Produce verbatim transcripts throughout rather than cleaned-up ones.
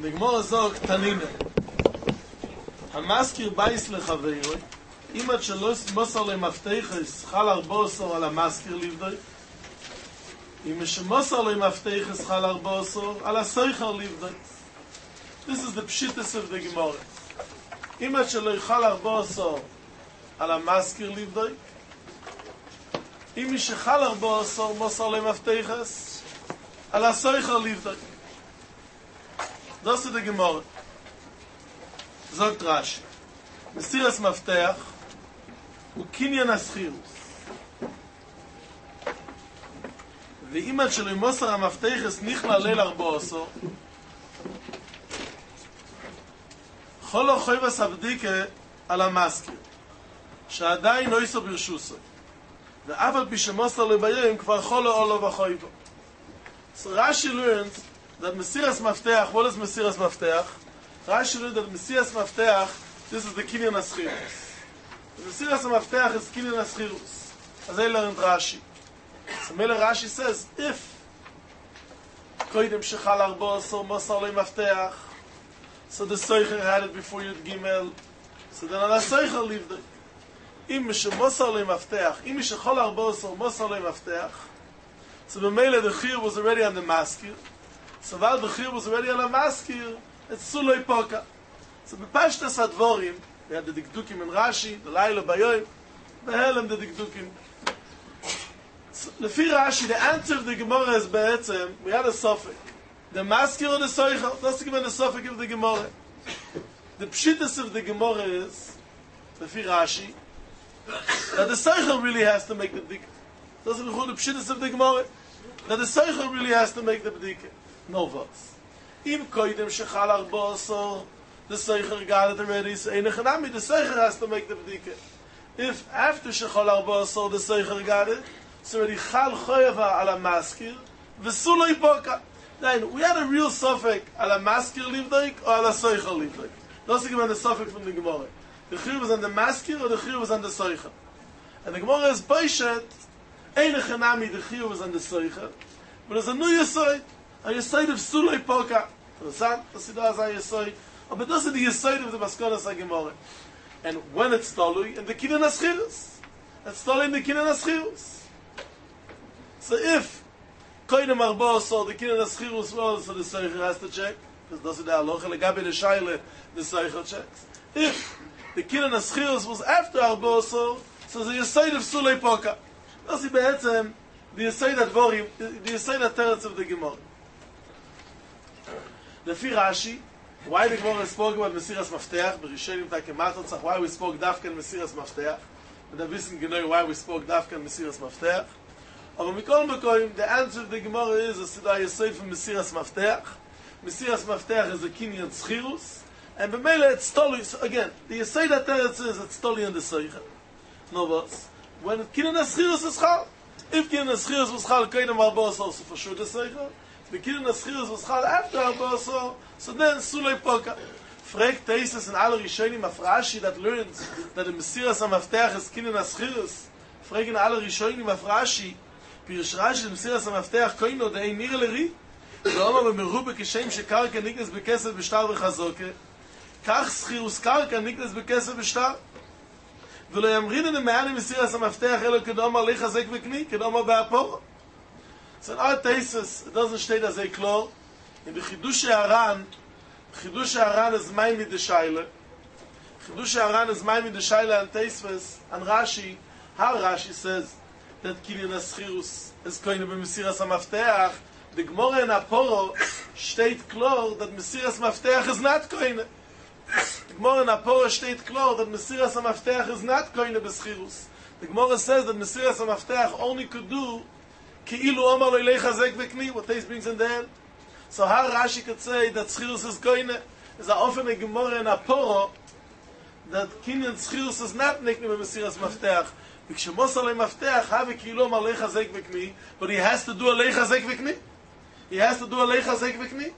The Gemara sagt, Tanina. המזכיר בייס לחברו, אם עד שלא מוסר למפתחס, חל ארבע עשר על המזכיר לבדוי. אם שמוסר למפתחס, חל ארבע עשר על הסייכר לבדוי. This is the pshitas of the Gemara. אם עד שלא יחל ארבע עשר על המזכיר לבדוי, אם מי שחל ארבע עשר מוסר למפתחס, על הסייכר לבדוי. Das ist die Gemara. Sagt Rashi. Mesiras Mafteach הוא קניין הסחירוס. ואם עד שלא מוסר המפתחס נכלל ליל ארבע עשר, חולו חויבס הבדיקה על המזכיר, שעדיין לא ייסו ברשוסו. ואף על פי שמוסר לביום כבר חולו אולו וחויבו. So Rashi learns that Mesiras Mafteach, what is Mesiras Mafteach? Rashi learned that Mesiras Mafteach, this is the Kinyan Aschirus. Mesiras Mafteach is Kinyan Aschirus. As I learned Rashi. So Mele Rashi says, if Koidim Shechal Arba so Mosar Le Mafteach, so the Seicher had it before Yud Gimel, so then the Seicher lived it. Im Mishe Mosar Le Mafteach, Im Mishe Chol Arba so Mosar Le Mafteach, so the Mele the Chir was already on the maskir. So while the Chir was already on the maskir, it's Suloi Poka. So בפשטס הדבורים, we had the Dikdukim in Rashi, the Laila Bayoim, בהלם the Dikdukim. So, לפי Rashi, the answer of the Gemara is בעצם, we had a Sofik. The maskir or the Soicha, that's given the Sofik of the Gemara. The pshitas of the Gemara is, לפי Rashi, that the Soicha really has to make the Bdika. That's the pshitas of the Gemara. That the Soicha really has to make the Bdika. No verse. Im koidem shechal arba asor, the Seicher got it already, so ein echanami, the Seicher has to make the bdika. If after shechal arba asor, the Seicher got it, so already chal choyava ala maskir, v'suloi poka. Then, we had a real suffix, ala maskir livdoik, or ala Seicher livdoik. That's again the suffix from the Gemara. The chiyuv was on the maskir, or the chiyuv was on the Seicher. And the Gemara is Beishet, ein echanami, the chiyuv was on the Seicher, but there's a new Yesod, a Yesod of Suloi poka. Interessant, das ist das ein Yesod. Aber das ist die Yesod of the Maskonas HaGemara. And when it's Tolui, in the Kinyan Aschirus. It's Tolui in the Kinyan Aschirus. So if Koinem Arba saw the Kinyan Aschirus was, so the Seicher has to check, because das ist the Alocha, legabe the Shaila, the Seicher checks. If the Kinyan Aschirus was after Arba saw, so the Yesod of Sulei Poka. Das ist behetzem, the Yesod Advorim, the Yesod Ateretz of the Gemara. Lefi Rashi, why the Gemara spoke about Mesiras Mafteach, Berishenim Takematzach, why we spoke Dafkan Mesiras Mafteach, and then wissen genau why we spoke Dafkan Mesiras Mafteach. Aber mikol mekoim, the answer of the Gemara is a Siddha Yesod from Mesiras Mafteach. Mesiras Mafteach is a Kinyan Tzchirus, and B'meila it's Toli, so again, the Yesod Ateretz is it's Toli and the Seicher. No boss. When Kinyan Tzchirus is Chal, if Kinyan Tzchirus was Chal, Koidem Arba so for sure the Seicher. The Kinyan Aschirus was Chal after Arba so, so then Sulei Poka. Fragt Teisus and alle Rishonim of Rashi that learns that the Mesiras HaMafteach is Kinyan Aschirus. Fragen alle Rishonim of Rashi, Pirish Rashi, the Mesiras HaMafteach koino de ein nir leri, ואומר במרוב כשם שקרקע נקנס בכסף בשטר וחזוקה, כך סחירוס קרקע נקנס בכסף בשטר. ולא ימרין את המען מסירס המפתח אלא כדאמר לחזק וקני, כדאמר באפור. So in our thesis, it doesn't state as a clear. In the Chidush Haran, Chidush Haran is mine with the Shaila. Chidush Haran is mine with the Shaila and Teisves and Rashi. How Rashi says that Kinyan Aschirus is going to be Mesiras HaMafteach. The Gemara in Aporo state clear that Mesiras Mafteach is not going to. The Gemara in Aporo state clear that Mesiras HaMafteach is not going to be Schirus. The Gemara says that Mesiras HaMafteach only could do Ki'ilu Omar Lo Ilei Chazek V'Kni, what Teis brings in the end. So how Rashi could say that Schirus is going to, is often a Gemara in Aporo that Kinyan Schirus is not nicknamed by Mesiras Mafteach. Because Mosar Le Mafteach have a Ki'ilu Omar Lo Ilei Chazek V'Kni, but he has to do a Ilei Chazek V'Kni. He has to do a Ilei Chazek V'Kni.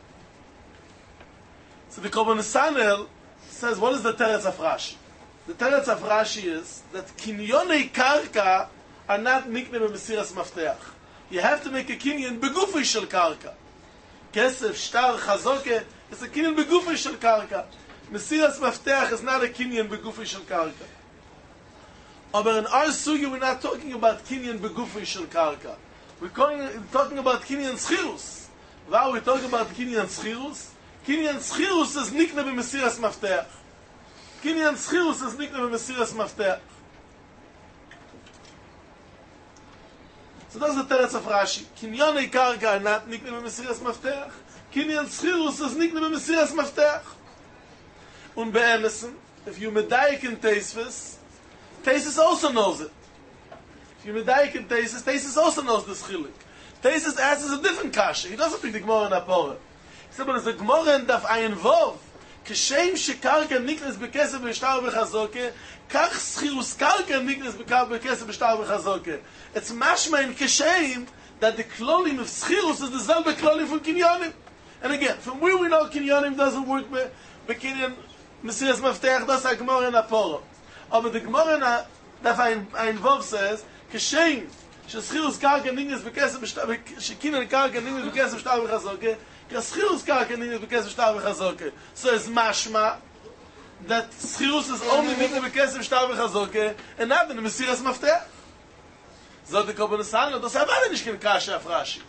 So the Korban Nesanel says, what is the Teretz of Rashi? The Teretz of Rashi is that Kinyonei Karka are not nicknamed by Mesiras Mafteach. You have to make a Kinyan Begufei Shel Karka. כסף, שטר, חזוקה, it's a kinyan begufay shel karka. Mesiras Mafteach is not a kinyan begufay shel karka. But in our sugi, we're not talking about kinyan begufay shel karka. We're calling, talking about kinyan schirus. Wow, we're talking about kinyan schirus. Kinyan schirus is nikne b'mesiras Mafteach. Kinyan schirus is nikne b'mesiras Mafteach. So that's the teretz of Rashi. Kinyanei karka are not nikne b'mesiras Mafteach. Kinyan schirus is nikne b'mesiras Mafteach. Und be'emesen, if you medayik in Teisvis, Teisvis also knows it. If you medayik in Teisvis, Teisvis also knows this chilik. Teisvis asks a different kasha. He doesn't pick the Gemara in Apora. He said, but it's a Gemara in Daf Ayin Vov. Kashem shekarka niknes bekesef b'shtar b'chazoke, kach schirus karka niknes bekesef b'shtar b'chazoke. It's mashma in kashem that the klolim of schirus is the zelbe klolim from kinyanim. And again, from where we know kinyanim doesn't work bekinyan Mesiras Mafteach, that's a Gemara in Apora. But the Gemara in Daf Ayin Vov says, Kashem sheschirus karka niknes bekesef b'shtar shekinan karka niknes bekesef b'shtar b'chazoke, schirus karka niknes bekesef b'shtar b'chazoke. So it's mashma that schirus is only niknes bekesef b'shtar b'chazoke and not in the Mesiras Mafteach. So the Kabbalah Sana, das have nicht kein Kasha of Rashi.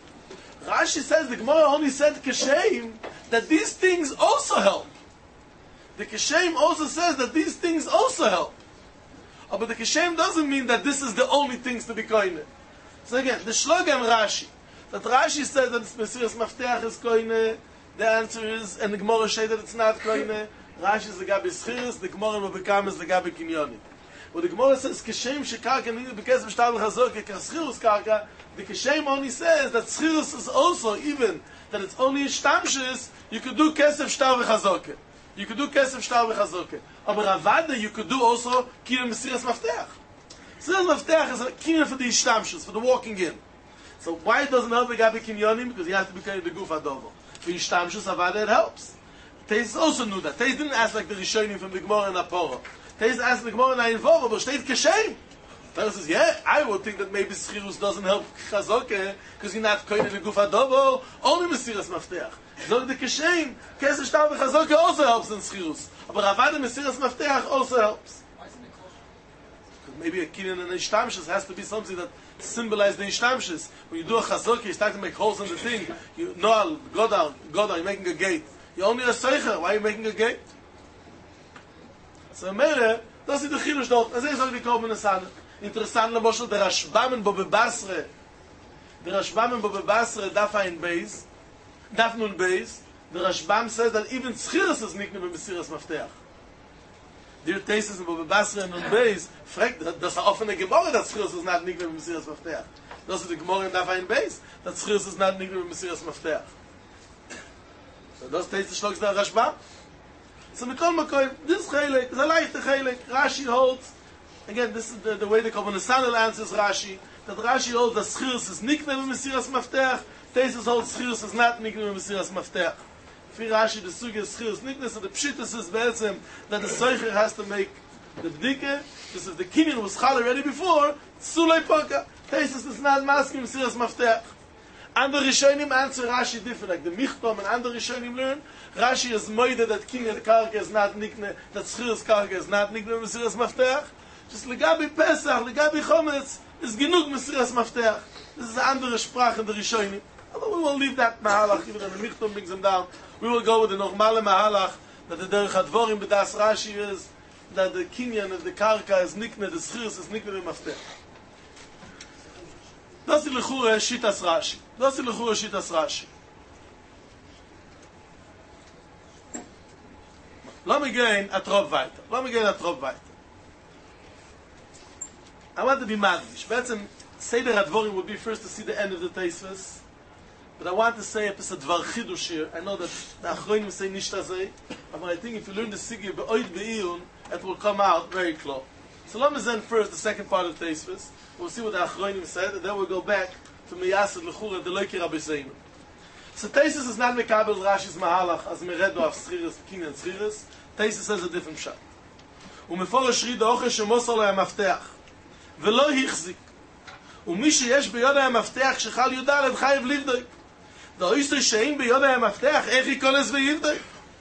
Rashi says the Gemara only said Kashem that these things also help. The Kashem also says that these things also help. Oh, but the Kashem doesn't mean that this is the only things to be koine. So again, the Shlogam Rashi, that Rashi says that Mesiras Mafteach is koine, the answer is, and the Gemara says that it's not koine. Rashi is the Gabi Schiris, the Gemara will become is the Gabi Kinyoni. Well, the Gemara says Kashem shekarka niknes bekesef b'shtar b'chazoke k'schirus karka. The Kashem only says that schirus is also, even that it's only shtamshis, you could do kesef shtar b'chazoke. You could do kesef shtar b'chazoke. Aber Ravada, you could do also kinyan Mesiras Mafteach. Mesiras Mafteach is a kinyan for the shtamshis, for the walking in. So why it doesn't help the Gabi Kinyonim? Because you have to be kind of the guf adovo. For shtamshis Ravada, it helps. Teis also knew that. Teis didn't ask like the Rishonim from the Gemara and Apora. Teis asked the Gemara and Ayin Vov, but steht Kashem. Teis says, yeah, I would think that maybe schirus doesn't help chazoke, because you're not koine the guf adovo, only Mesiras Mafteach. So the Kashem, kesef shtar b'chazoke also helps in schirus. But Ravada Mesiras Mafteach also helps. Because maybe a kinyan and a ishtamshis has to be something that symbolizes the ishtamshis. When you do a chazoke, you start to make holes in the thing. You know, go down, go down, you're making a gate. You're only a seicher, why are you making a gate? So Mele, das ist der Chilush dort. Das ist auch die Kolben Sane. Interessant, Lamoshel, der Rashbam in Bobe Basre, der Rashbam in Bobe Basre, Daf Ayin Beis, Daf Nun Beis, the Rashbam says that even Schirus is nicht nur Mesiras Mafteach. Der Tesis in Bobe Basre und Nun Beis, fragt, das ist eine offene Gemorre, dass Schirus ist nicht nur Mesiras Mafteach. Das ist die Gemorre in Daf Ayin Beis, dass Schirus ist nicht nur Mesiras Mafteach. So das Tesis schlägt der Rashbam. So Mikol Makoy, this Chelek is a light Chelek. Rashi holds, again, this is the, the way the Kabbalah Sanel answers Rashi, that Rashi holds that Schirus is nikne b'Mesiras Mafteach, Tesis holds Schirus is not nikne b'Mesiras Mafteach. For Rashi, the Sugi is Schirus nikne, so the Pshitas is Be'etzem that the Seicher has to make the Bdike, because if the Kinyan was Chal already before, Sulei Poka, Tesis is not masking Mesiras Mafteach. Andere Rishonim answer Rashi different, like the Michtom and andere Rishonim learn. Rashi is moide that kinyan karka is not nikne, that schirus karka is not nikne Mesiras Mafteach. Just legabi Pesach, legabi Chometz is genug Mesiras Mafteach. This is the andere Sprache in the Rishonim. Although we will leave that Mahalach, even though the Michtom brings them down. We will go with the normale Mahalach, that the Derech HaDvorim b'das Rashi is that the kinyan of the karka is nikne, the schirus is nikne Mafteach. Das ist Lechure Shitas Rashi. Das ist Lechure Shitas Rashi. Lass mich gehen a Trop weiter. Lass mich gehen a Trop weiter. I want to be madvish. Betzem, Seder HaDvorim would be first to see the end of the Teisves. But I want to say a piece of Dvar Chidush here. I know that the Achronim say Nishta Zeh. But I think if you learn the Sigi Be'oid Be'iyun, it will come out very close. So let me then first the second part of the Teisves. We'll see what the Achronim said, and then we'll go back to Miyasad L'chura, the Loiki Rabbi Zeinu. So Tesis is not Mekabel Rashi's Mahalach, as Meredo of Schiris, Kinyan Schiris. Tesis has a different shot. ומפורש ריד האוכל שמוסר לו המפתח, ולא החזיק. ומי שיש ביד המפתח שחל יודע חייב לבדוק. The Oyster Shein Beyodai Maftech, Echi Koles Veyivdoi.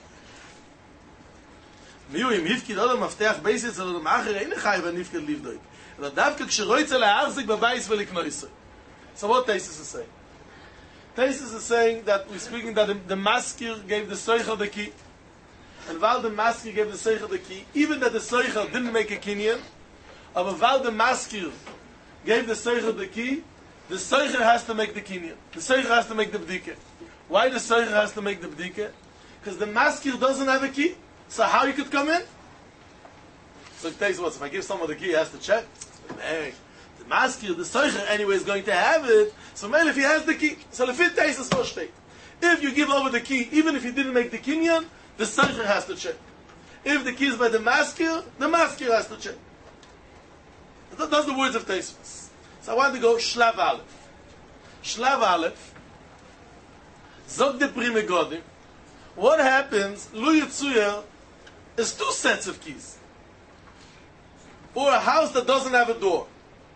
Miu im Hifkid Odom Maftech Beisitz Odom Acher Eine Chai Van Hifkid Livdoi. And the Davka Ksheroitze Le'arzik B'Bayis V'Liknoise. So what Taisus is saying? Taisus is saying that we're speaking that the, the Maskir gave the Soichel the key. And while the Maskir gave the Soichel the key, even that the Soichel didn't make a Kinyan, but while the Maskir gave the Soichel the key, the Soichel has to make the Kinyan. The Soichel has to make the Bdike. Why the Soichel has to make the Bdike? Because the Maskir doesn't have a key. So how he could come in? So it takes what? If I give someone the key, he has to check. Hey, the Maskir, the Soichel anyway is going to have it. So maybe if he has the key, so the fit takes is for state. If you give over the key, even if he didn't make the Kinyan, the Soichel has to check. If the key is by the Maskir, the Maskir has to check. That's the words of Teisvus. So I want to go Shlav Aleph. Shlav Aleph. Zog de Prime Godim. What happens? Lu Yitzuyer is two sets of keys. Or a house that doesn't have a door.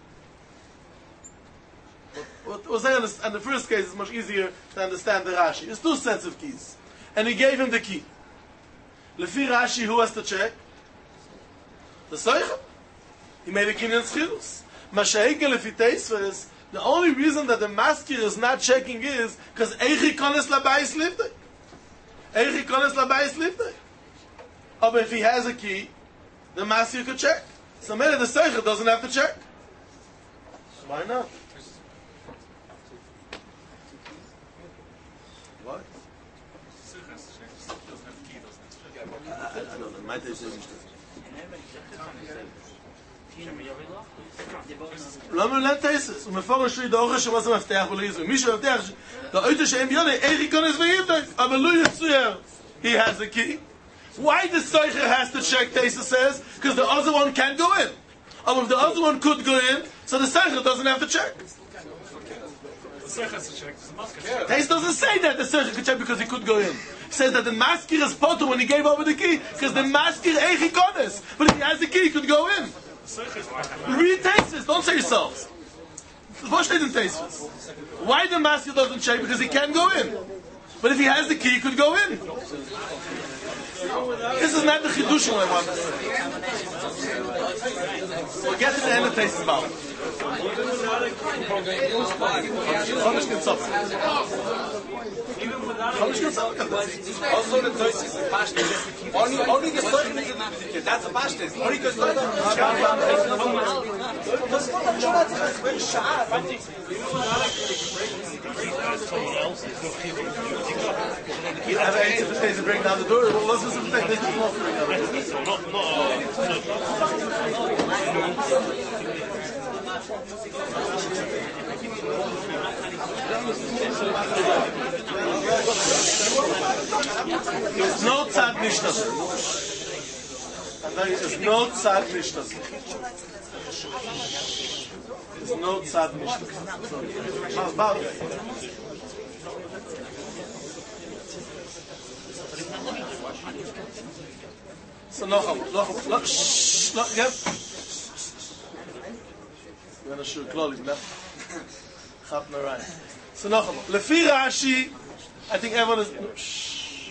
What was saying in the first case is much easier to understand the Rashi. It's two sets of keys. And he gave him the key. Lefi Rashi, who has to check? The Soichel. He made a Kinyan Schilus. Mashaike Lefi Teisvus, the only reason that the Maskir is not checking is because Eichi Kones Labayis Livdei. Eichi Kones Labayis Livdei. But if he has a key, the Maskir could check. So maybe the Soichel doesn't have to check. Why not? What? I don't know. My taste is למה לא תייסס? הוא מפורש שלי דאורך שמה זה מפתח ולא יזו. מי שמפתח, דאויתו שהם ביוני, איך כונס ויבדק, אבל לא יצויר. He has the key. Why the Soicher has to check, Teisa says? Because the other one can't go in. Or if the other one could go in, so the Soicher doesn't have to check. Teisa doesn't say that the Soicher could check because he could go in. He says that the Maskir is potter when he gave over the key, because the Maskir Eichi Kones. But if he has the key, he could go in. Read Teisvus, don't say yourselves. What steht in Teisvus? Why the Maskir doesn't check? Because he can't go in. But if he has the key, he could go in. This is not the Chidushim I want to say. We'll get to the end of Teisvus Baal. Chomish Kitzot. Chomish Kitzot. Also the Teisvus is Pashtus. Only, only the Soichel is in the That's a Pashtus. Only the Soichel. Das kommt dann schon als wenn Schaf. You have an answer for things to bring down the door. Well, let's listen to things. This is not bring down the door. Not, There's no tzad nishtas. There's no tzad nishtas. There's no tzad nishtas. So noch einmal, noch einmal, shh, noch, ja. We're going to shoot clothing, no? Chap no right. So noch einmal. Lefi Rashi, I think everyone is, shh.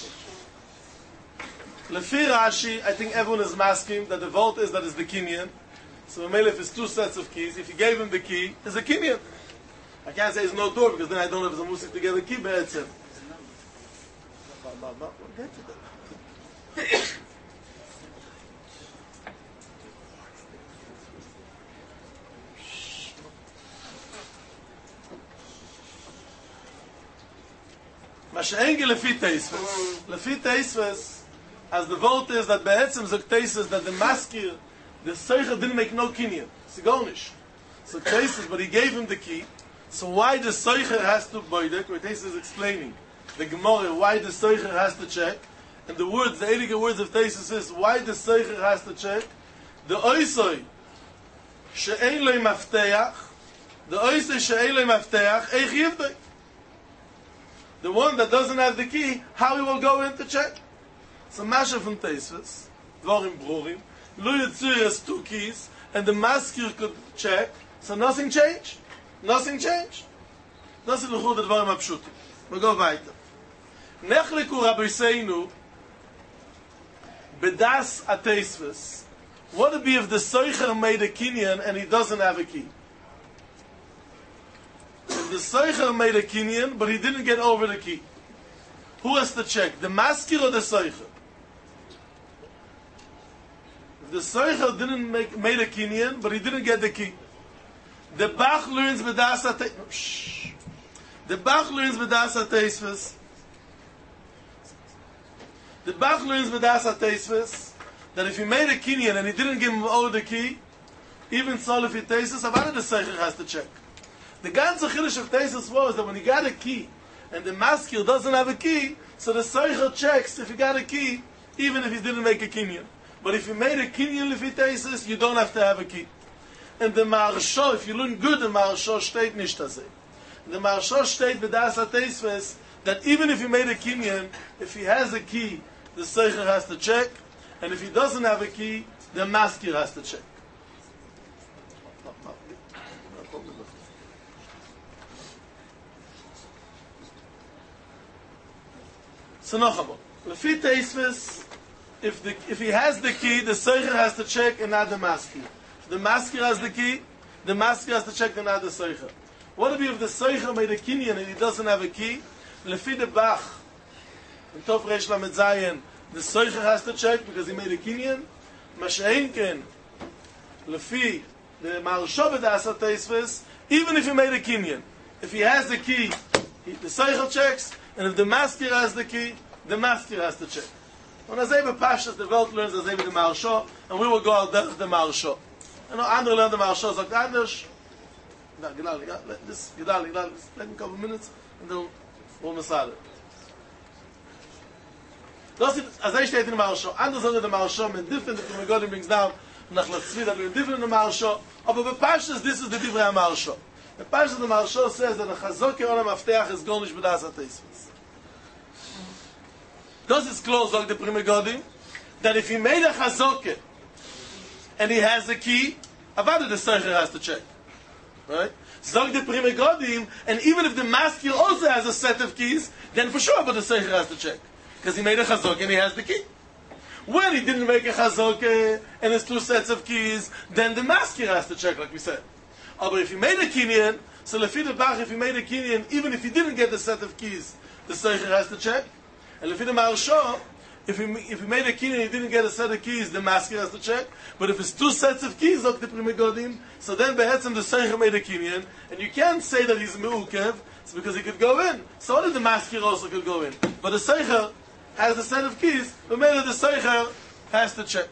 Lefi Rashi, I think everyone is masking that the vault is that is the Kinyan. So Melech is two sets of keys. If you gave him the key, it's a Kinyan. I can't say it's no door because then I don't know if it's a musik to get a key, but it's him. We'll get to that. Masha'enge lefi Teisvus. Lefi Teisvus, as the vote is that Be'etzim zog Teisvus that the maskir, the Soichel didn't make no Kinyan. Sigonish. So Teisvus, but he gave him the key. So why the Soichel has to boidek? Where Teisvus is explaining the Gemara, why the Soichel has to check. And the words, the Eilige words of Teisvus is why the Soichel has to check. The Oisoi she'ein lo mafteach, the Oisoi she'ein lo mafteach, eich yivdei. The one that doesn't have the key, how he will go in to check? So Masha from Teisvus, Dvorim Brurim, Lu Yitzur has two keys, and the maskir could check, so nothing changed. Nothing changed. Nothing l'chud the Dvorim Apshutim. We go weiter. Nechliku Rabbi Seinu Bedas Ateisvis. What would be if the Seicher made a kinyan and he doesn't have a key? If the Seicher made a kinyan, but he didn't get over the key, who has to check? The maskir or the Seicher? If the Seicher didn't make made a kinyan, but he didn't get the key, the Bach learns Bedas Ateisvis. The Bach learns Bedas Ateisvis. The Bach learns Bedas Ateisvis that if he made a kinyan and he didn't give him over the key, even so if he tastes, about the Seicher has to check. The ganze Chiddush of Teisus was that when he got a key and the maskil doesn't have a key, so the Seicher checks if he got a key, even if he didn't make a kinyan. But if you made a kinyan if he tastes, you don't have to have a key. And the Maharsha, if you learn good, the Maharsha steht nicht das. The Maharsha steht Bedas Ateisvis that even if he made a kinyan, if he has a key, the Seicher has to check, and if he doesn't have a key, the maskir has to check. So nachamol, lefi Teisvis, if the if he has the key, the Seicher has to check and not the maskir. If the maskir has the key, the maskir has to check and not the Seicher. What if if the Seicher made a kinyan and he doesn't have a key? Lefi the Bach, in Tov Reish Lamed Zayin, the Seicher has to check because he made a kinyan. Masha'inken, lefi the Maharsha Bedas Ateisvis, even if he made a kinyan, if he has the key, he, the Seicher checks, and if the maskir has the key, the maskir has to check. When Azebe Pashas, the world learns Azebe the Maharsha, and we will go out there with the Maharsha. You know, Andre learned the Maharsha, so Anders, no, Gilali, let this, Gilali, let me a couple of minutes, and then we'll Masada. Das ist, als er steht in der Maharsha, anders sagen der Maharsha, mit different, the Megadim brings down, nach Latzvi, that we're different in the Maharsha, aber bei Pashas, this is the different Maharsha. The Pashas, the Maharsha says that the Chazoke on the Mafteach is gar nicht Bedas Ateisvis. Das ist close, like the Pri Megadim, that if he made a Chazoke, and he has the key, Avada the Seicher has to check. Right? Zog the Pri Megadim, and even if the maskil also has a set of keys, then for sure, but the Seicher has to check. Because he made a chazok and he has the key. When he didn't make a chazok and there's two sets of keys, then the maskir has to check, like we said. Oh, but if he made a kinyan, so lefi the Bach, if he made a kinyan, even if he didn't get the set of keys, the Seicher has to check. And lefi the Maharsha, if he if he made a kinyan and he didn't get a set of keys, the maskir has to check. But if it's two sets of keys, like the Pri Megadim, so then behetzim the Seicher made a kinyan, and you can't say that he's meukev, it's because he could go in. So only the maskir also could go in. But the Seicher has a set of keys, but maybe the Seicher has to check.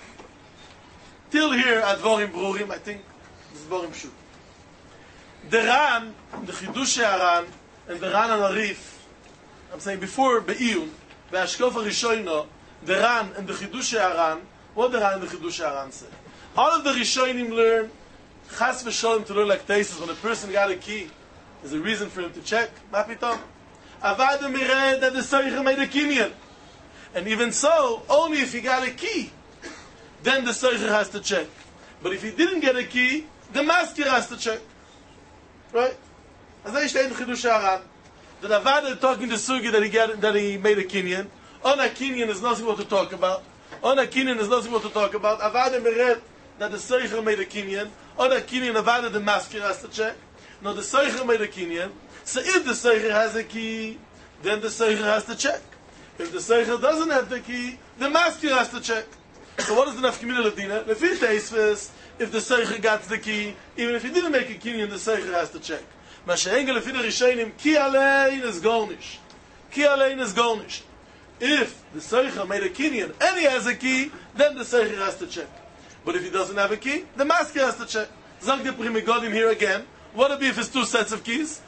Till here, at Dvorim Brurim, I think this is Dvorim Shut. The Ran, the Chidush Ran, and the Ran and Arif, I'm saying before Be'iyun, Be'ashkof HaRishoino, the Ran and the Chidush Ran, what the Ran and the Chidush Ran say? All of the Rishonim learn, Chas v'Sholem to learn like Teisus, when a person got a key, there's a reason for him to check. Mapitom. Avada mireh that the Seicher made a kinyan. And even so, only if he got a key, then the Seicher has to check. But if he didn't get a key, the maskir has to check. Right? As I say in Chidush Aran, that Avada talking to Sugi that he got, that he made a kinyan. On a kinyan is nothing more to talk about. On a kinyan is nothing more to talk about. Avada mireh that the Seicher made a kinyan. On a kinyan, Avada the maskir has to check. No, the Seicher made a kinyan. So if the Seicher has a key, then the Seicher has to check. If the Seicher doesn't have the key, the maskir has to check. So what is the nafkamina ladina? Lefi Teisvis, if the Seicher got the key, even if he didn't make a kinyan, the Seicher has to check. Masha'engel lefi the Rishonim, ki alein is garnish. Ki alein is garnish. If the Seicher made a kinyan and he has a key, then the Seicher has to check. But if he doesn't have a key, the maskir has to check. Zag the Pri Megadim here again. What would be if it's two sets of keys?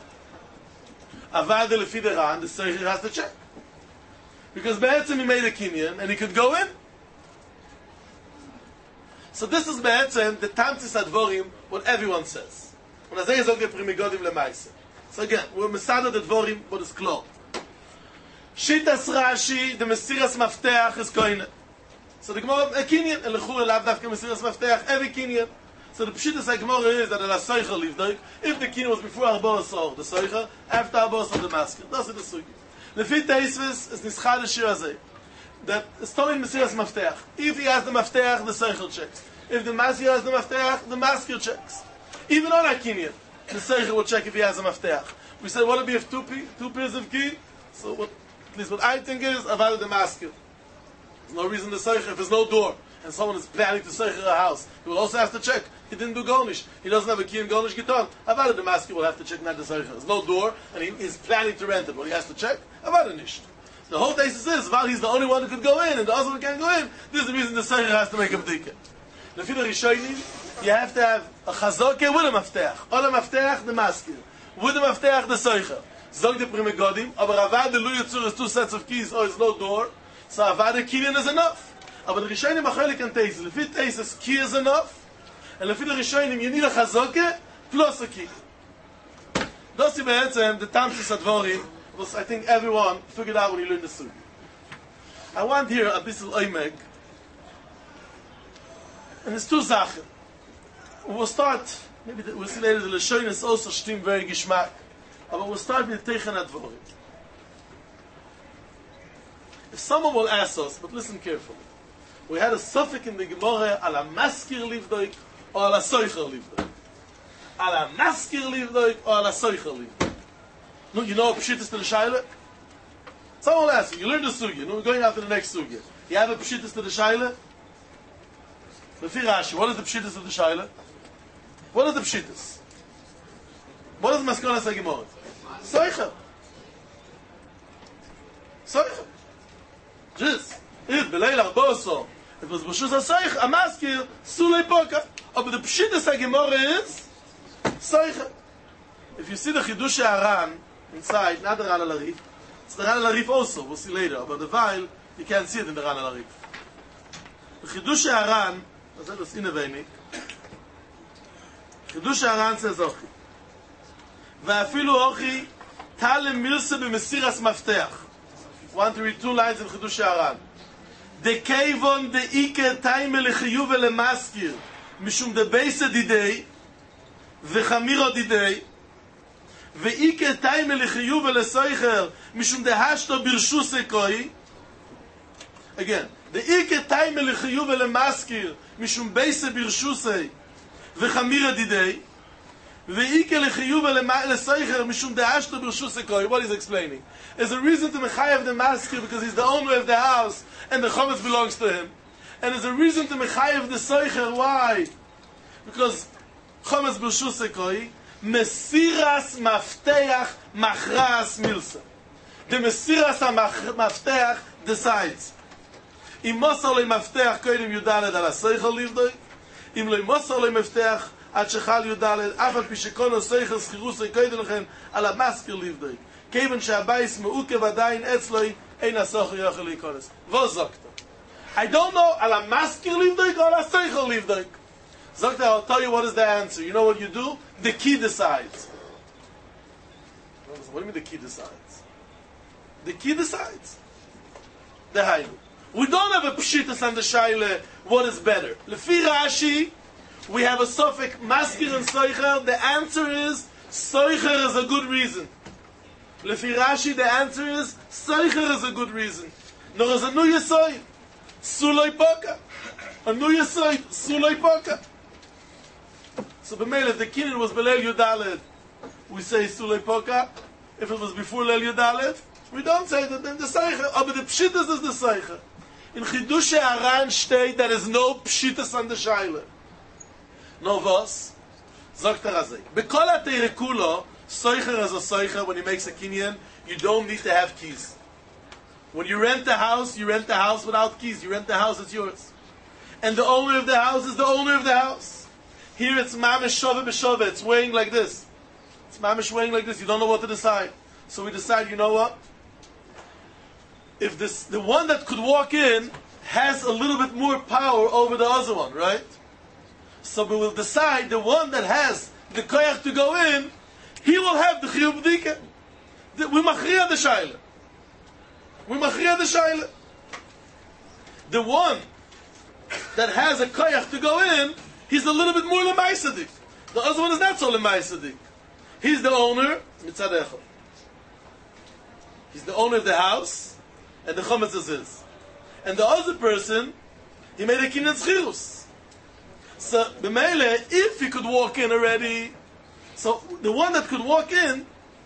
Avada lefi the Ran, the Seicher has to check. Because Be'etzim he made a kinyan and he could go in. So this is Be'etzim, the Tamtis Advorim, what everyone says. When I say it's okay, Pri Megadim lemaise. So again, we're Masada the Dvorim, what is clear. Shitas Rashi, the Mesiras Mafteach is koine. So the Gemara, a kinyan, and lechur elav dafka Mesiras Mafteach, every kinyan. So the pshita Gemara is that the Seicha livdoik, if the kinyan was before Arba Asor, the Seicha, after Arba Asor, the masker. That's the sugi. The fifth Teisvis is Nischad Shir Azeh. That Stoin Mesiras Mafteach. If he has the Mafteach, the Seichel checks. If the Masker has the Mafteach, the Masker checks. Even on a kinyan, the Seichel will check if he has a Mafteach. We said, what if we have two, two pairs of key? So what, at least what I think is, Aval the Masker. There's no reason to Seichel if there's no door. And someone is planning to Seichel a house. He will also have to check. He didn't do Gonish. He doesn't have a key in Gonish Giton. Aval the Masker will have to check not the Seichel. There's no door, and he is planning to rent it. What he has to check? Aval the Nisht. The whole basis is, while he's the only one who could go in, and the other one can't go in, this is the reason the Seichel has to make a b'dika. The Fidor Rishonim, you have to have a Chazokeh with a Mafteach. Or a Mafteach, the Masker. With the Mafteach, the Seichel. Zog the Prime Godim, aber Avad the Luyatzur is two sets of keys, or is no door, so Avad the Kinyan is enough. Aber the Rishonim Achelik and Teis, the fifth Teis is key is enough, and the fifth Rishonim, you need a Chazokeh, plus a key. Those two be'etzem, the Tamsis Advorim, was I think everyone figured out when he learned the Sugi. I want here a bissel oimeg, and it's two Sachen. We'll start, maybe we'll see later, the Leshoin is also stim very geschmack, but we'll start with Teichen Advorim. If someone will ask us, but listen carefully, we had a suffix in the Gemara, ala maskir livdoik, or ala soicher livdoik. Ala maskir livdoik, or ala soicher livdoik. No, you know what Pshitas to the Shaila? Someone will ask you, you learn the Sugya, no, we're going after the next Sugya. You have a Pshitas to the Shaila? The Rashi, what is the Pshitas of the Shaila? What is the Pshitas? What is Maskonas HaGemorah? Soicher. Soicher. Just, if Beleil Arboso, it was B'shus HaSoich, a maskir, Sulei Poka. Oh, but the Pshitas HaGemorah is Soicher. If you see the Chidush HaRan inside, not the Ran Al-Arif, it's the Ran Al-Arif also, we'll see later, but the Weil, you can't see it in the Ran Al-Arif. The Chidush HaRan, was that was innovating, Chidush HaRan says Ochi, ואפילו Ochi, Talem Milse b'Mesiras Mafteach. Want to read two lines in Chidush HaRan. De Keivon de Ike Taime lechiyuv elemaskir, mishum de Beise didei, v'chamiro didei, ואיקה טיימה לחיוב ולסויכר משום דהשתו ברשוס קוי. Again, דאיקה טיימה לחיוב ולמסקיר משום בייסה ברשוסי וחמירה דידי, ואיקה לחיוב ולסויכר משום דהשתו ברשוס קוי. What he's explaining is a reason to mechayev the maskir because he's the owner of the house and the chometz belongs to him, and there's a reason to mechayev the soicher. Why? Because chometz bershus koi. Mesiras Mafteach Machras Milsa. The Mesiras Mafteach decides. Im Mosar le Mafteach koidim Yudaled ala Seichel livdoi. Im le Mosar le Mafteach ad shechal Yudaled afal pishikono Seichel schirusoi koidim lechem ala Maskir livdoi. Keven she'abayis meuke vadayin etzloi ein asocher yochel ikones. Wo sagt er? I don't know ala Maskir livdoi or ala Seichel livdoi. Zokta, I'll tell you what is the answer. You know what you do? The key decides. What do you mean the key decides? The key decides. The Hainu. We don't have a Pshitas on the Shaila, what is better. Lefi Rashi, we have a suffix, Maskir and Soicher. The answer is, Soicher is a good reason. Lefi Rashi, the answer is, Soicher is a good reason. Nor is a new Yesoy, Suloi Poka. A new Yesoy, Suloi Poka. So b'meil, if the kinyan was b'leil Yudaled, we say Sulei Poka. If it was before Leil Yudaled, we don't say that. Then the Seicher, oh, but the Pshitas is the Seicher. In Chidush HaRan state there is no Pshitas on the Shaila. No vos. Zogt HaRazei. B'kol HaTeire Kulo, Seicher is a Seicher. When he makes a kinyan, you don't need to have keys. When you rent a house, you rent the house without keys. You rent the house, it's yours. And the owner of the house is the owner of the house. Here it's mamish shove b'shove. It's weighing like this. It's mamish weighing like this. You don't know what to decide. So we decide, you know what? If this, the one that could walk in has a little bit more power over the other one, right? So we will decide the one that has the koyach to go in, he will have the chiyuv b'dika. We machriya the shaila. We machriya the shaila. The one that has a koyach to go in, he's a little bit more lemaisadik. The other one is not so lemaisadik. He's the owner, mitzad echad. He's the owner of the house, and the chometz is his. And the other person, he made a kinyan tzchirus. So, b'meile, if he could walk in already, so the one that could walk in,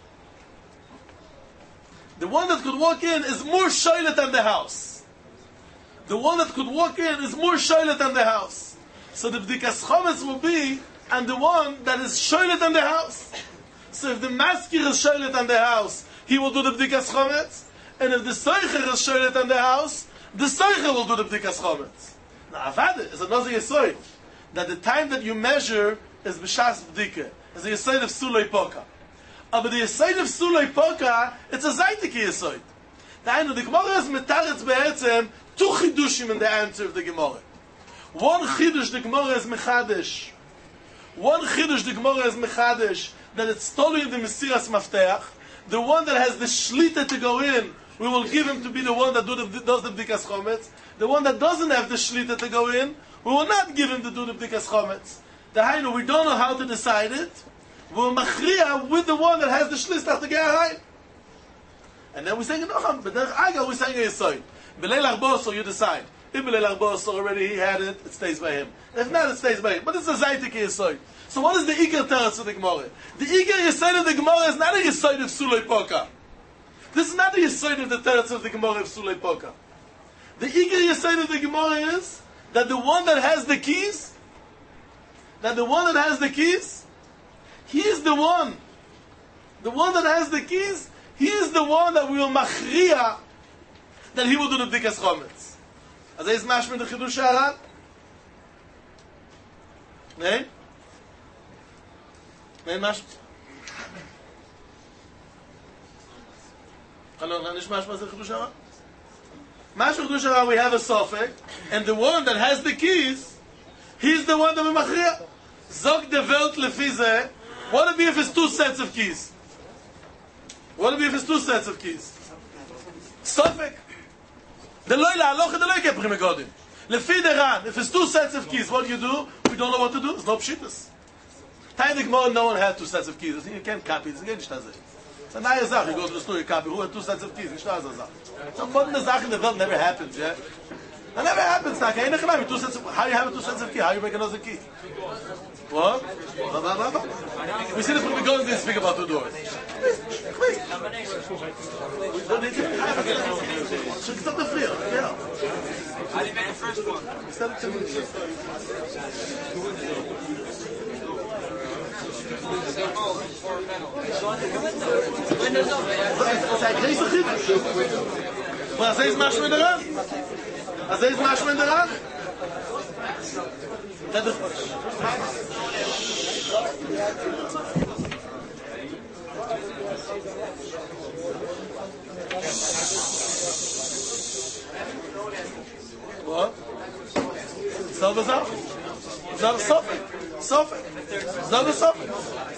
the one that could walk in is more shoylet than the house. The one that could walk in is more shoylet than the house. So the b'dikas chometz will be, and the one that is shoylet than the house. So if the maskir is shoylet than the house, he will do the b'dikas chometz. And if the soicher is shoylet than the house, the soicher will do the b'dikas chometz. Now, avada is another yesoid. That the time that you measure is b'shas b'dika. It's a yesoid of sulei poka. But the yesoid of sulei poka, it's a zaytiki yesoid. The the Gemara is metaretz be'etzem two chidushim in the answer of the Gemara. One chidush the Gemara is mechadesh. One chidush the Gemara is mechadesh, that it's totally in the Mesiras Mafteach. The one that has the shlita to go in, we will give him to be the one that do the, does the b'dikas chometz. The one that doesn't have the shlita to go in, we will not give him to do the b'dikas chometz. The hainu, we don't know how to decide it. We'll machriya with the one that has the shlita to get right. And then we're saying nocham, but then aga we're saying a yisoid. B'leil arbos, you decide. If b'leil arbos already he had it, it stays by him. If not, it stays by him. But it's a zaytik yisoid. So what is the Iker Teretz of the Gemara? The Iker Yisoid of the Gemara is not a Yisoid of Sulei Poka. This is not the Yisoid of the Teretz of the Gemara of Sulei Poka. The Iker Yisoid of the Gemara is that the one that has the keys, that the one that has the keys, he is the one. The one that has the keys, he is the one that we will machriya that he will do the b'dikas chometz. As is mashmin the Chidush Haran? Nein? Nein, mashmin? Hello, Nanish mashmin the Chidush Haran? Mashmin Chidush Haran, we have a sofek, and the one that has the keys, he's the one that we machriya. Zog de Welt lefize. What would it be if it's two sets of keys? What would it be if it's two sets of keys? Sofek. The loy la aloch, the loy ke prime godim. Lefi the ran. If it's two sets of keys, what do you do? We don't know what to do. It's no pshitas. Taidik Gemara, no one had two sets of keys. You can't copy. It's nicht das. It's a nice zach. You go to the store, you copy. Who had two sets of keys? Nicht das zach. Some modern zach in the world never happens. Yeah. That never happens. Now, can you two sets of, how you have two sets of keys? How you make another key? What? We see that when we go and speak about two doors. Quick. Stop the fear. Yeah. How do you make the first one? Stop the אז זה יש משהו מדרן? אז זה יש משהו מדרן? What? Selbe Sache. Selbe Sofik. Sofik. Selbe Sofik.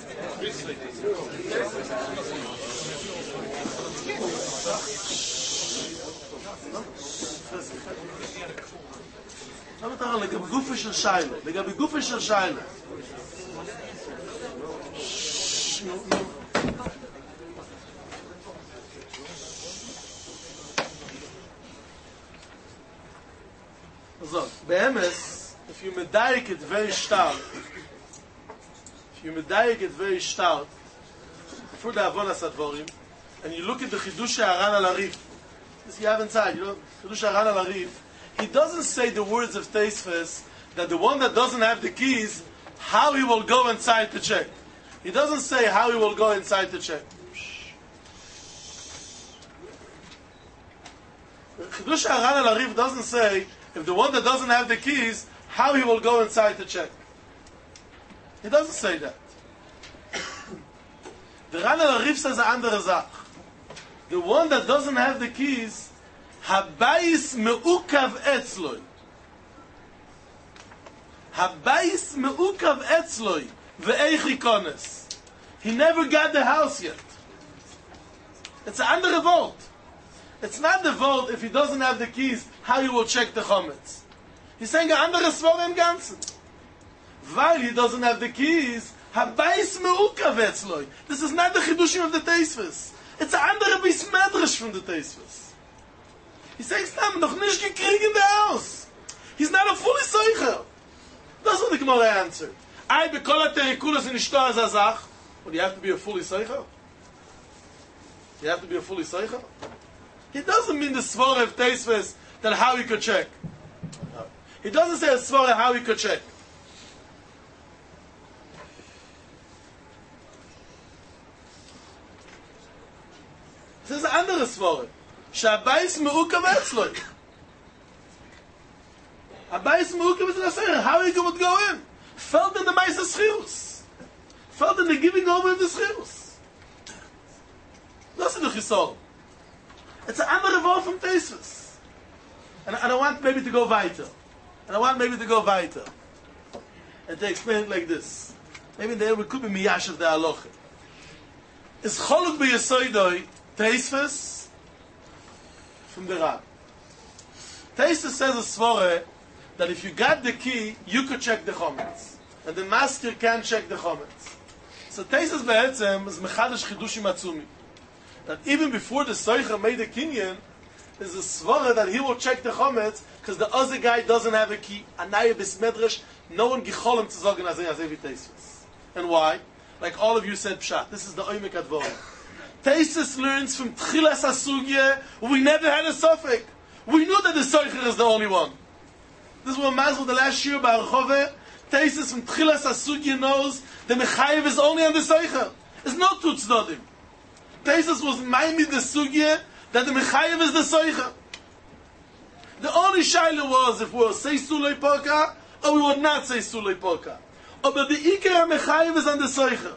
עכשיו אתה רואה, לגבי גופה של שיילה, לגבי גופה של שיילה. So, באמס, if you medayik it very stark, if you medayik it very stark, for the avonas advorim, and you look at the Chidush Haran al Arif, this you have inside, you know, Chidush Haran al Arif, he doesn't say the words of Teisfes that the one that doesn't have the keys, how he will go inside to check. He doesn't say how he will go inside to check. Chidush Haran al Arif doesn't say if the one that doesn't have the keys, how he will go inside to check. He doesn't say that. The Ran al Arif says a andere Sach. The one that doesn't have the keys, Habayis me'ukav etzloi. Habayis me'ukav etzloi. Ve'eich ikones. He never got the house yet. It's an andere vault. It's not the vault if he doesn't have the keys, how he will check the chometz. He's saying an andere svara im Ganzen. While he doesn't have the keys, Habais Meukav Etzloi. This is not the Chidushim of the Teisves. It's a andere bis Medrash from the Teisves. He says, "Stam noch nicht gekriegt in the house." He's not a fully Seicher. That's what the Gemara answered. I bekol terikulas in ishto azach. But you have to be a fully Seicher. You have to be a fully Seicher. He doesn't mean the Svara of Teisves that how he could check. No. He doesn't say a Svara how he could check. This is an andere Svara. Shabayis meukav etzloi. Abayis meukav is in a Seicher. How he would go in? Felt in the Maisa Schirus. Felt in the giving over of the Schirus. That's the Chisol. It's an andere Wort from Teisves. And, and I want maybe to go weiter. And I want maybe to go weiter. And to explain it like this. Maybe there we could be miyash of the halacha. Is choluk b'yesoidoi Teisves from the Rab. Teisves says a svore that if you got the key, you could check the chometz. And the master can check the chometz. So Teisves be'etzem is mechadash chidushim atzumi. That even before the Seicher made the kinyan, is a svara that he will check the chometz because the other guy doesn't have a key. Anaya bis medrash, no one gicholem to zogen as every Teisves. And why? Like all of you said pshat. This is the oimek advorim. Teisves learns from Tchilas Asugye, we never had a suffix. We knew that the Seicher is the only one. This is what Mazel the last year by Archove. Teisves from Tchilas Asugye knows the Mechayev is only on the Seicher. There's no Tutznadim. Teisves was Maimi the Sugye that the Mechayev is the Seicher. The only Shaila was if we would say Sulei Poka or we would not say Sulei Poka. But the Iker Mechayev is on the Seicher.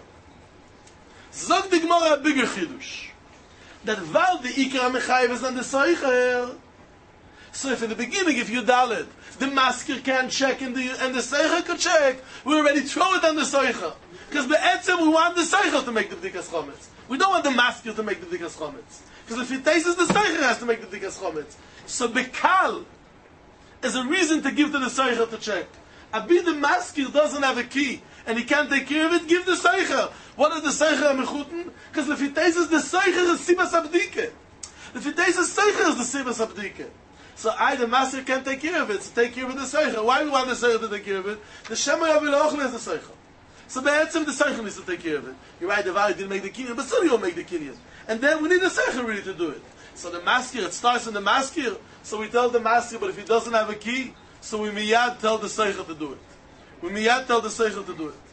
Zog the Gemara a bigger chidush. That while the Iker HaMechayev is on the Seicher, so if in the beginning, if you daled, the masker can check and the, and the Seicher could check, we already throw it on the Seicher. Because be'etzem we want the Seicher to make the B'dikas Chometz. We don't want the masker to make the B'dikas Chometz. Because if he tastes the Seicher has to make the B'dikas Chometz. So Bekal is a reason to give to the Seicher to check. Abi the masker doesn't have a key, and he can't take care of it, give the Seicher. What is the Seicher HaMechuten? Because if he tastes the Seicher is Sibas Abdike. If he tastes the Seicher is the Sibas Abdike. So I, the master, can't take care of it. So take care of the Seicher. Why do we want the Seicher to take care of it? The Shema Yavel Ochle is the Seicher. So Be'etzim the Seicher needs to take care of it. You're right, the Valley didn't make the Kinyan, but still you will make the Kinyan. And then we need the Seicher really to do it. So the masker, it starts in the masker. So we tell the masker, but if he doesn't have a key, so we miyad tell the Seicher to do it. We miyad tell the Seicher to do it.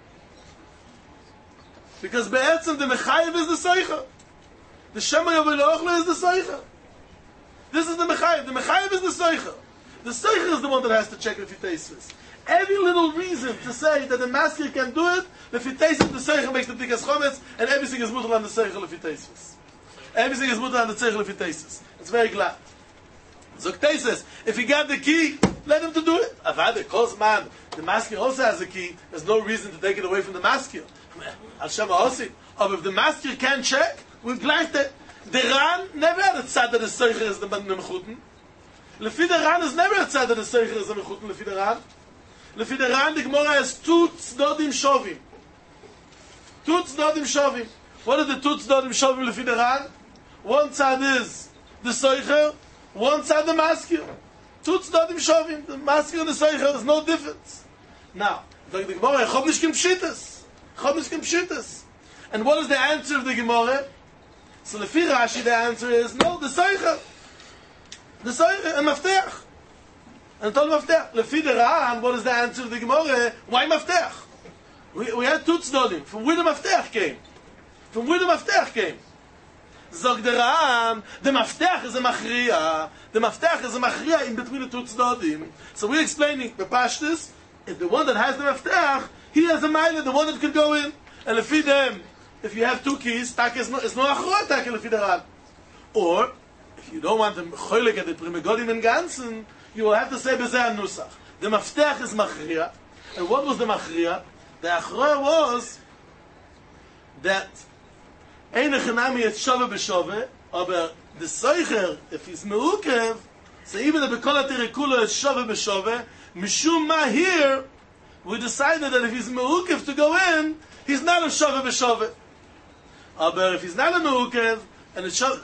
Because Be'etzim the Mechayev is the Seicher. The Shema Yavel Ochle is the Seicher. This is the Mechayev. The Mechayev is the Seicher. The Seicher is the one that has to check if he tastes this. Every little reason to say that the masker can do it, if he tastes it, the Seicher makes the B'dikas Chometz, and everything is mutal on the Seicher if he tastes this. Everything is mutal on the Seicher if he tastes this. It's very glad. Zok says, if he got the key, let him to do it. Avad, because man, the masker also has a key, there's no reason to take it away from the masker. Al Shema Osi. Or if the masker can check, we've gleich that the Ran never had a tzad that the Seicher is the Mechuten. Lefi the Ran is never a tzad that the Seicher is the Mechuten, Lefi the Ran. Lefi the Ran, the Gemara has two tzdodim shovim. Two tzdodim shovim. What are the two tzdodim shovim, Lefi the Ran? One tzad is the Seicher, one tzad the masker. Two tzdodim shovim. The masker and the Seicher, there's no difference. Now, the Gemara, Chob nishkim pshitas. Chob nishkim pshitas. And what is the answer of the Gemara? So the Rashi, the answer is no, the Seicher. The Seicher and Maftech. And told Maftech. Lefi the Ran, what is the answer of the Gemara? Why Maftech? We, we had two tzdodim. From where the Maftech came? From where the Maftech came? Zog the Ran, the Maftech is a Machriya. The Maftech is a Machriya in between the two tzdodim. So we're explaining the Pashtus, if the one that has the Maftech, he has a Meiler, the one that could go in. And Lefi them, if you have two keys, tak is no is no achroa tak lefi the Ran. Or if you don't want the cholik at the primegodim in ganzen, you will have to say bezeh nusach. The maftech is machriya, and what was the machriya? The achroa was that ein echanami et shove b'shove, aber the Seicher, if he's meukev, so even the bekol terikulo is shove b'shove, mishum ma here we decided that if he's me'ukev to go in, he's not a shove b'shove. But if he's not a me'ukev, and it's shove,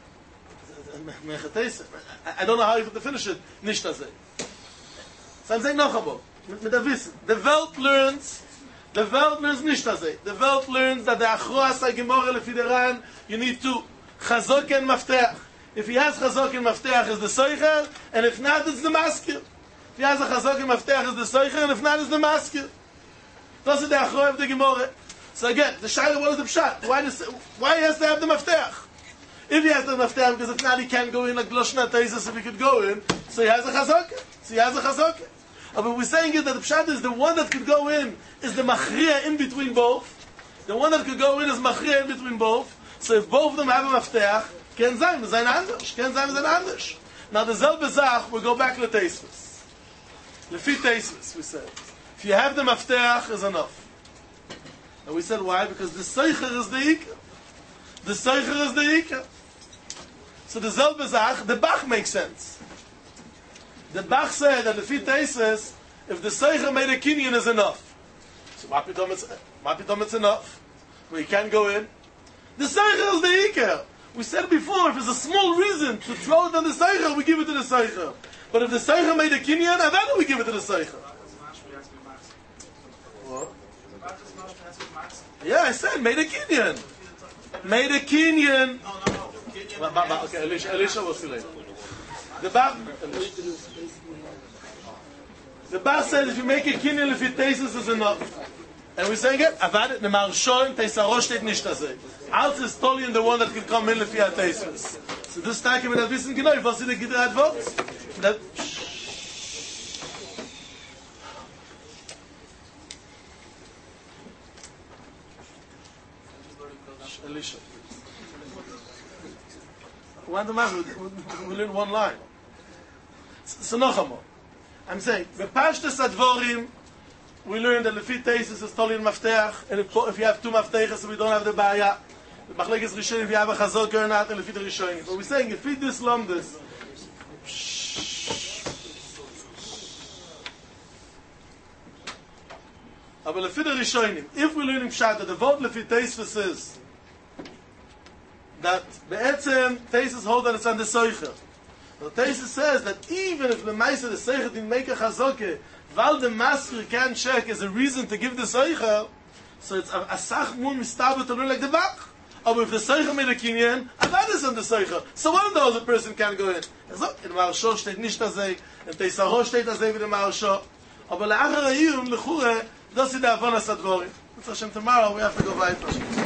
I don't know how you have to finish it, nicht azay. So I'm saying noch einmal, mit der Wissen, the Welt learns, the Welt learns nicht azay. The Welt learns that the achroas ha-gemorah lefi der Ran, you need to chazok and mafteach. If he has chazok and mafteach, is the soicher, and if not, it's the maskil. If he has a chazok and mafteach, is the soicher, and if not, it's the maskil. Das ist der achroa of the Gemorah. So again, the shaila, what is the pshat? Why, does, why he has to have the mafteach? If he has the mafteach, because if not, he can't go in like Gloshna Teisus, if he could go in, so he has a chazok. So he has a chazok. But we're saying is that the pshat is the one that could go in is the machriya in between both. The one that could go in is machriya in between both. So if both of them have a mafteach, ken zayn, we zayn anders. Ken zayn, we zayn anders. Now the zelbe zach, we go back to the Teisvus. Lefi Teisvus, we said. If you have the mafteach, is enough. And we said why? Because the seicher is the ikar. The seicher is the ikar. So the zelbe zach, the Bach makes sense. The Bach said that Lefi Teisvus, if the seicher made a kinyan is enough. So mapidom it's, mapidom it's enough. Where you can't go in. The seicher is the ikar. We said before, if there's a small reason to throw it on the seicher, we give it to the seicher. But if the seicher made a kinyan, then we give it to the seicher. What? Yeah, I said, made a kinyan. Made a kinyan. No, no, no. Okay, Elisha, Elisha will see later. The Bach, the Bach said, if you make a kinyan, if it tastes, is enough. And we're saying it, Avad it, Nemar Shoin, Teisaro steht nicht das. Als ist Tolien, the one that can come in, Lefi HaTeisvus. So this time, wir wissen genau, was sie der Gitter hat wird. That... Elisha. One of them, we learn one line. So noch einmal. I'm saying, Bepashtes Advorim, we learned that Lefi Teisvus is Tolien Mafteach, and if, if you have two Mafteachas, so we don't have the Baya. The Machlekes Rishonim, if you have a Chazok or not, and Lefi the Rishonim. But we're saying, if we this Lomdus, but Lefi the Rishonim, if we're learning Pshat, that the vote Lefi Teisvus is, that Be'etzem, Teisvus hold that it's on the Soicher. The Teisvus says that even if the Meiser, the Soicher, didn't make a Chazokeh, while the master can check as a reason to give the Soicher, so it's a, a Sach Mun Mistaber to learn like the Bach. Or if the Soicher made a Kinyan, Avad is on the Soicher. So one of those a person can go in. So, in Maharsho steht nicht azay, in Teisaro steht azay wie the Maharsho. Aber le'achar ha'iyum, l'chure, das ist der Avonas Advorim. It's Hashem tomorrow, we have to go weiter.